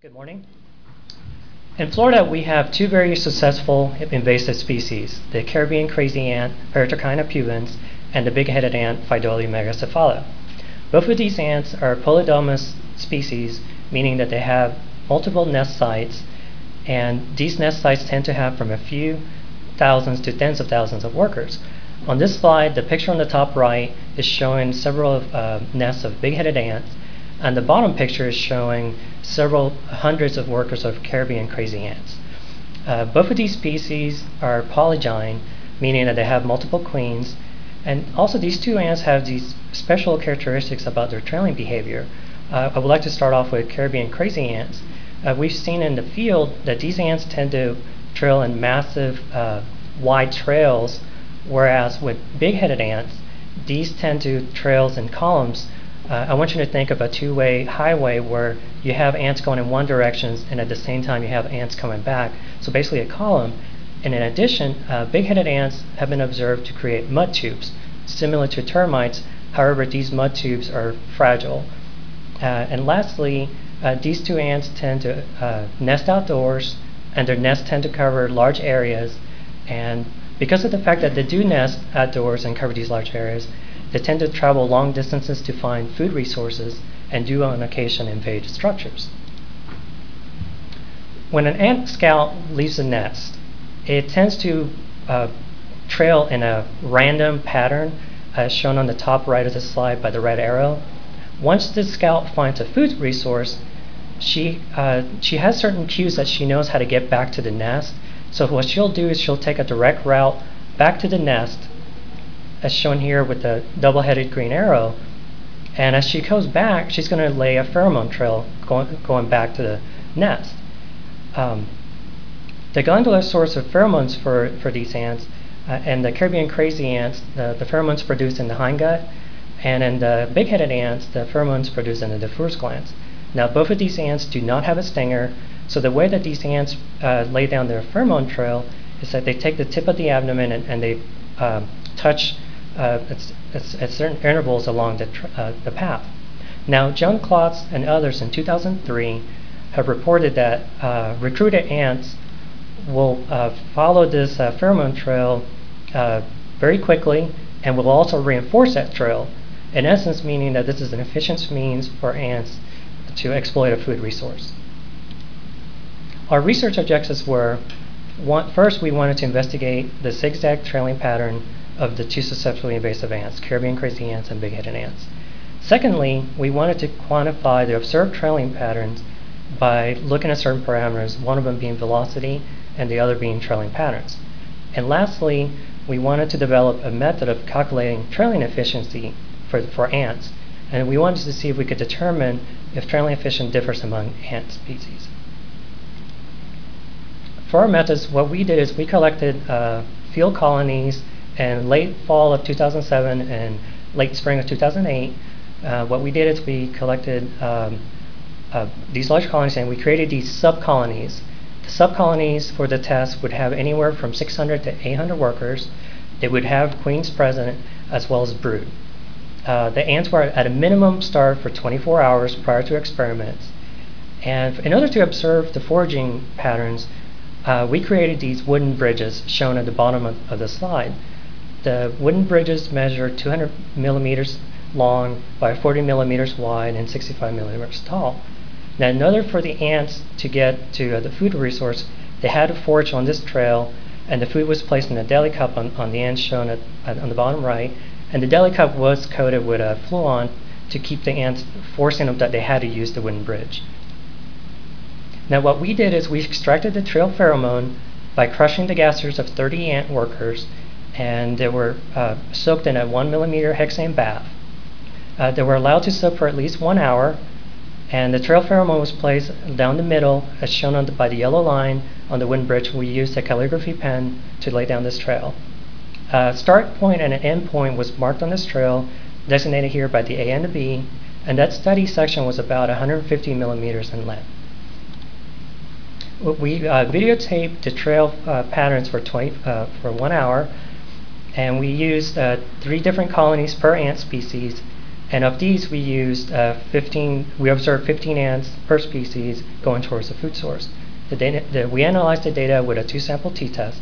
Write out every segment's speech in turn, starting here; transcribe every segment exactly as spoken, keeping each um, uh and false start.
Good morning. In Florida, we have two very successful invasive species, the Caribbean crazy ant, Paratrechina pubens, and the big-headed ant, Phydolia megacephala. Both of these ants are polydomous species, meaning that they have multiple nest sites, and these nest sites tend to have from a few thousands to tens of thousands of workers. On this slide, the picture on the top right is showing several uh, nests of big-headed ants, and the bottom picture is showing several hundreds of workers of Caribbean crazy ants. Uh, both of these species are polygyne, meaning that they have multiple queens, and also these two ants have these special characteristics about their trailing behavior. Uh, I would like to start off with Caribbean crazy ants. Uh, we've seen in the field that these ants tend to trail in massive, uh, wide trails, whereas with big-headed ants, these tend to trail in columns. Uh, I want you to think of a two-way highway where you have ants going in one direction and at the same time you have ants coming back. So basically a column. And in addition, uh, big-headed ants have been observed to create mud tubes, similar to termites. However, these mud tubes are fragile. Uh, and lastly, uh, these two ants tend to uh, nest outdoors, and their nests tend to cover large areas. And because of the fact that they do nest outdoors and cover these large areas, they tend to travel long distances to find food resources and do on occasion invade structures. When an ant scout leaves a nest, it tends to uh, trail in a random pattern as shown on the top right of the slide by the red arrow. Once the scout finds a food resource, she, uh, she has certain cues that she knows how to get back to the nest. So what she'll do is she'll take a direct route back to the nest, as shown here with the double-headed green arrow. And as she goes back, she's going to lay a pheromone trail going, going back to the nest. Um, the glandular source of pheromones for, for these ants, uh, and the Caribbean crazy ants, the, the pheromones produced in the hindgut, and in the big-headed ants, the pheromones produced in the diffuse glands. Now, both of these ants do not have a stinger, so the way that these ants uh, lay down their pheromone trail is that they take the tip of the abdomen and, and they uh, touch uh, at, at, at certain intervals along the, uh, the path. Now, John Klotz and others in two thousand three have reported that uh, recruited ants will uh, follow this uh, pheromone trail uh, very quickly and will also reinforce that trail, in essence meaning that this is an efficient means for ants to exploit a food resource. Our research objectives were, one, first we wanted to investigate the zigzag trailing pattern of the two susceptible invasive ants, Caribbean crazy ants and big-headed ants. Secondly, we wanted to quantify the observed trailing patterns by looking at certain parameters, one of them being velocity and the other being trailing patterns. And lastly, we wanted to develop a method of calculating trailing efficiency for, for ants, and we wanted to see if we could determine if trailing efficiency differs among ant species. For our methods, what we did is we collected uh, field colonies in late fall of two thousand seven and late spring of two thousand eight. Uh, what we did is we collected um, uh, these large colonies and we created these sub-colonies. The sub-colonies for the test would have anywhere from six hundred to eight hundred workers. They would have queens present as well as brood. Uh, the ants were at a minimum starved for twenty-four hours prior to experiments. And in order to observe the foraging patterns, uh, we created these wooden bridges shown at the bottom of, of the slide. The wooden bridges measure two hundred millimeters long by forty millimeters wide and sixty-five millimeters tall. Now, in order for the ants to get to uh, the food resource, they had to forage on this trail, and the food was placed in a deli cup on, on the end shown at, at, on the bottom right, and the deli cup was coated with a fluon to keep the ants, forcing them that they had to use the wooden bridge. Now, what we did is we extracted the trail pheromone by crushing the gasters of thirty ant workers, and they were uh, soaked in a one millimeter hexane bath. Uh, they were allowed to soak for at least one hour, and the trail pheromone was placed down the middle, as shown on the, by the yellow line on the wooden bridge. We used a calligraphy pen to lay down this trail. A start point and an end point was marked on this trail, designated here by the A and the B, and that study section was about one hundred fifty millimeters in length. We uh, videotaped the trail uh, patterns for, twenty, uh, for one hour, and we used uh, three different colonies per ant species, And of these, we used uh, fifteen. We observed fifteen ants per species going towards the food source. The data, the, we analyzed the data with a two-sample t-test.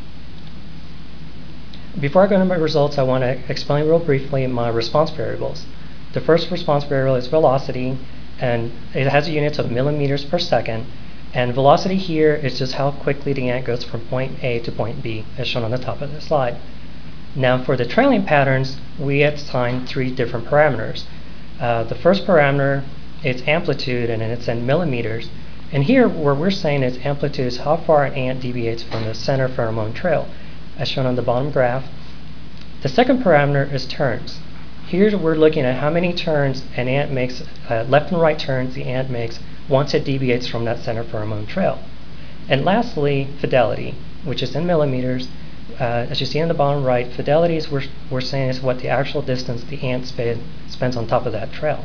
Before I go into my results, I want to explain real briefly my response variables. The first response variable is velocity, and it has units of millimeters per second. And velocity here is just how quickly the ant goes from point A to point B, as shown on the top of the slide. Now, for the trailing patterns, we assigned three different parameters. Uh, the first parameter is amplitude, and it's in millimeters. And here, what we're saying is amplitude is how far an ant deviates from the center pheromone trail, as shown on the bottom graph. The second parameter is turns. Here, we're looking at how many turns an ant makes, uh, left and right turns the ant makes once it deviates from that center pheromone trail. And lastly, fidelity, which is in millimeters. Uh, as you see on the bottom right, fidelity is we're, we're saying is what the actual distance the ant sp spends on top of that trail.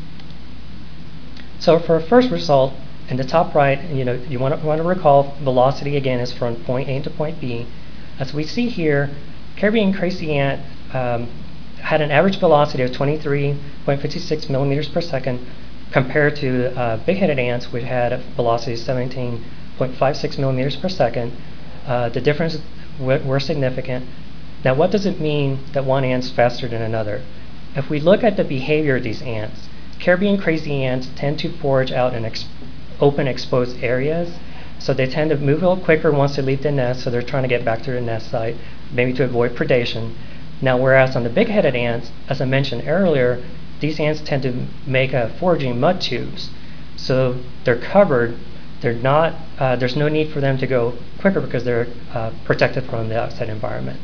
So for our first result, in the top right, you know, you want to want to recall velocity again is from point A to point B. As we see here, Caribbean crazy ant um, had an average velocity of twenty-three point five six millimeters per second, compared to uh, big-headed ants, which had a velocity of seventeen point five six millimeters per second. Uh, the difference were significant. Now, what does it mean that one ant's faster than another? If we look at the behavior of these ants, Caribbean crazy ants tend to forage out in ex open exposed areas, so they tend to move a little quicker once they leave the nest, so they're trying to get back to their nest site, maybe to avoid predation. Now, whereas on the big-headed ants, as I mentioned earlier, these ants tend to make a foraging mud tubes, so they're covered. They're not, uh, there's no need for them to go quicker because they're uh, protected from the outside environment.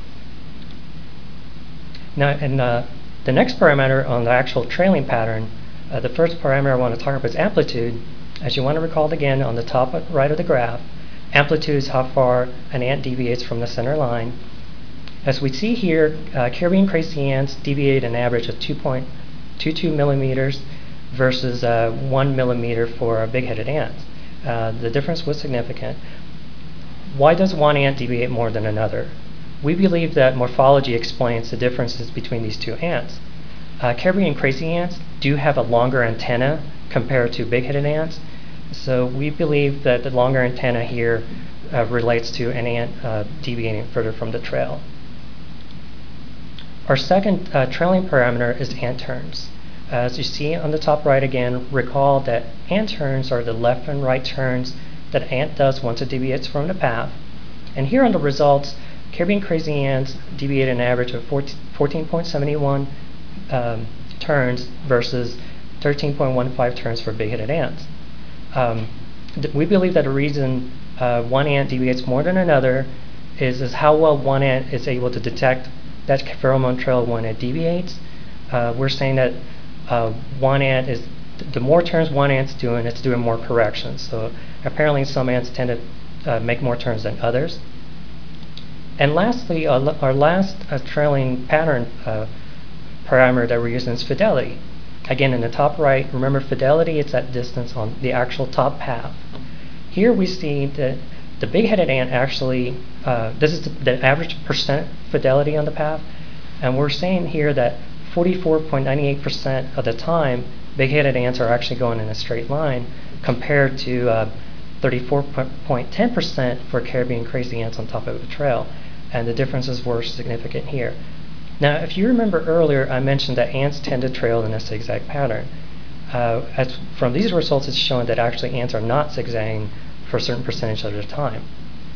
Now, in uh, the next parameter on the actual trailing pattern, uh, the first parameter I want to talk about is amplitude. As you want to recall again, on the top right of the graph, amplitude is how far an ant deviates from the center line. As we see here, uh, Caribbean crazy ants deviate an average of two point two two millimeters versus uh, one millimeter for big-headed ants. Uh, the difference was significant. Why does one ant deviate more than another? We believe that morphology explains the differences between these two ants. Uh, Caribbean crazy ants do have a longer antenna compared to big-headed ants, so we believe that the longer antenna here uh, relates to an ant uh, deviating further from the trail. Our second uh, trailing parameter is ant turns. As you see on the top right again, recall that ant turns are the left and right turns that an ant does once it deviates from the path. And here on the results, Caribbean crazy ants deviate an average of fourteen point seven one um, turns versus thirteen point one five turns for big-headed ants. Um, we believe that the reason uh, one ant deviates more than another is, is how well one ant is able to detect that pheromone trail when it deviates. Uh, we're saying that uh, one ant is, the more turns one ant's doing, it's doing more corrections. So apparently some ants tend to uh, make more turns than others. And lastly, uh, our last uh, trailing pattern uh, parameter that we're using is fidelity. Again, in the top right, remember fidelity is that distance on the actual top path. Here we see that the big-headed ant actually, uh, this is the, the average percent fidelity on the path, and we're saying here that forty-four point nine eight percent of the time, big-headed ants are actually going in a straight line compared to uh, thirty-four point one zero percent for Caribbean crazy ants on top of the trail, and the differences were significant here. Now, if you remember earlier, I mentioned that ants tend to trail in a zigzag pattern. Uh, as from these results, it's showing that actually ants are not zigzagging for a certain percentage of the time.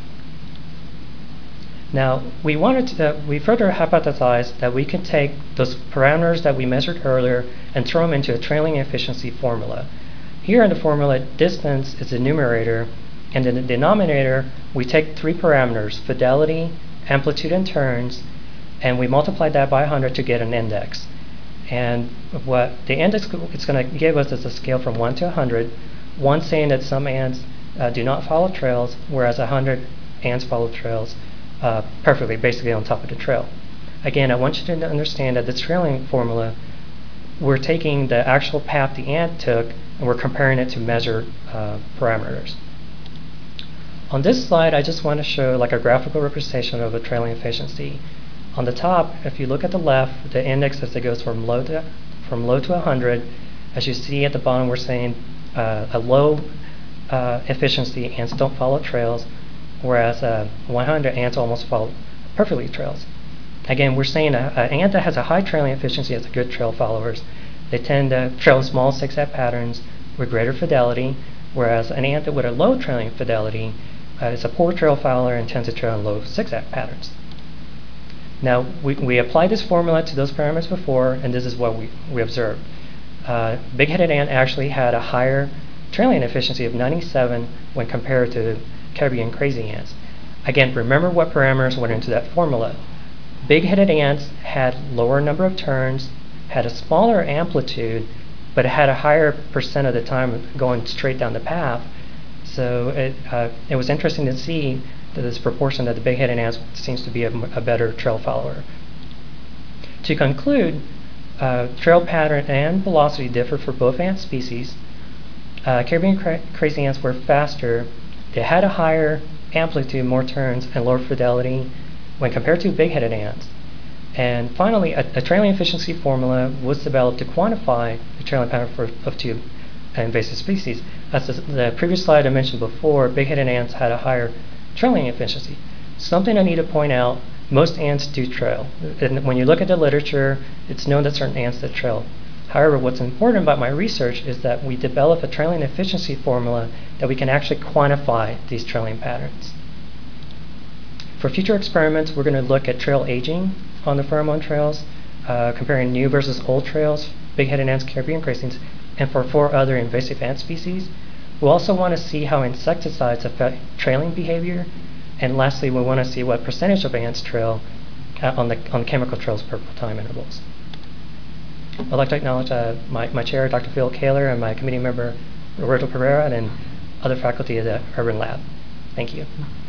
Now, we wanted to, uh, we further hypothesized that we could take those parameters that we measured earlier and throw them into a trailing efficiency formula. Here in the formula, distance is the numerator, and in the denominator, we take three parameters, fidelity, amplitude, and turns, and we multiply that by one hundred to get an index. And what the index it's going to give us is a scale from one to one hundred, one saying that some ants uh, do not follow trails, whereas one hundred ants follow trails uh, perfectly, basically on top of the trail. Again, I want you to understand that this trailing formula, we're taking the actual path the ant took and we're comparing it to measured uh, parameters. On this slide, I just want to show like a graphical representation of a trailing efficiency. On the top, if you look at the left, the index as it goes from low to from low to one hundred. As you see at the bottom, we're saying uh, a low uh, efficiency ants don't follow trails, whereas uh, one hundred ants almost follow perfectly trails. Again, we're saying an ant that has a high trailing efficiency has good trail followers. They tend to trail small zigzag patterns with greater fidelity, whereas an ant with a low trailing fidelity uh, is a poor trail follower and tends to trail in low zigzag patterns. Now, we, we applied this formula to those parameters before, and this is what we, we observed. Uh, big-headed ant actually had a higher trailing efficiency of ninety-seven when compared to Caribbean crazy ants. Again, remember what parameters went into that formula. Big-headed ants had lower number of turns, had a smaller amplitude, but it had a higher percent of the time going straight down the path. So it, uh, it was interesting to see that this proportion that the big-headed ants seems to be a, a better trail follower. To conclude, uh, trail pattern and velocity differ for both ant species. Uh, Caribbean cra crazy ants were faster. They had a higher amplitude, more turns, and lower fidelity when compared to big-headed ants. And finally, a, a trailing efficiency formula was developed to quantify the trailing pattern for, of two invasive species. As the, the previous slide I mentioned before, big-headed ants had a higher trailing efficiency. Something I need to point out, most ants do trail. And when you look at the literature, it's known that certain ants that trail. However, what's important about my research is that we develop a trailing efficiency formula that we can actually quantify these trailing patterns. For future experiments, we're going to look at trail aging on the pheromone trails, uh, comparing new versus old trails, big-headed ants, Caribbean crazy ants, and for four other invasive ant species. We'll also want to see how insecticides affect trailing behavior, and lastly, we want to see what percentage of ants trail uh, on the on chemical trails per time intervals. I'd like to acknowledge uh, my, my chair, Doctor Phil Kaler, and my committee member, Roberto Pereira, and other faculty at the Urban Lab. Thank you.